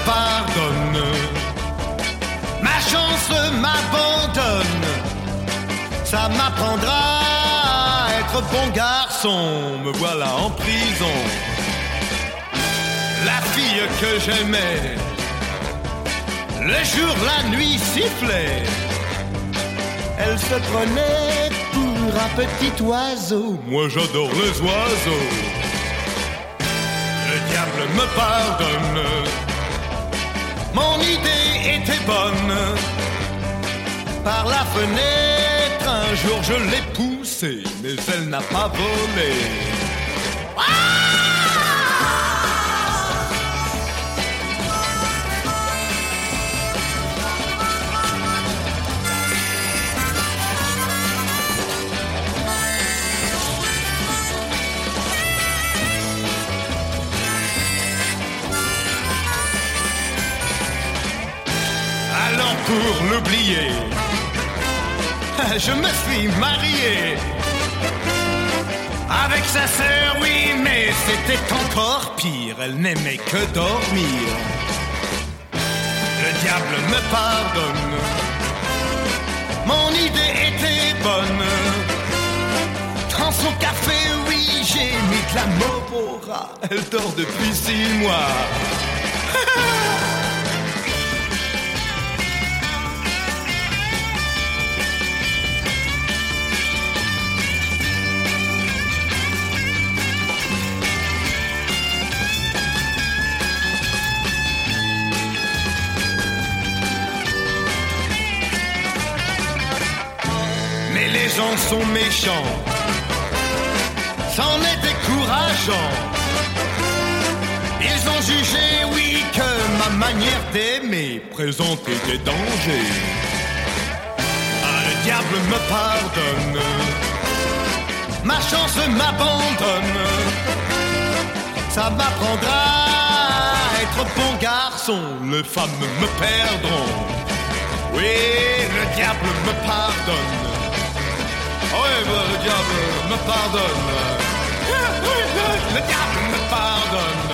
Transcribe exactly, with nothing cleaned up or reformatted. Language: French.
pardonne. Ma chance m'abandonne. Ça m'apprendra à être bon garçon. Me voilà en prison. La fille que j'aimais, le jour, la nuit sifflait. Elle se prenait pour un petit oiseau. Moi j'adore les oiseaux. Le diable me pardonne. Mon idée était bonne. Par la fenêtre, un jour je l'ai poussée, mais elle n'a pas volé. Alors pour l'oublier, je me suis marié avec sa sœur, oui, mais c'était encore pire. Elle n'aimait que dormir. Le diable me pardonne. Mon idée était bonne. Dans son café, oui, j'ai mis de la Mobora. Elle dort depuis six mois. Les gens sont méchants, c'en est décourageant. Ils ont jugé, oui, que ma manière d'aimer présentait des dangers. Ah, le diable me pardonne, ma chance m'abandonne. Ça m'apprendra à être bon garçon, les femmes me perdront. Oui, le diable me pardonne. Oui, le diable me pardonne. Le diable me pardonne.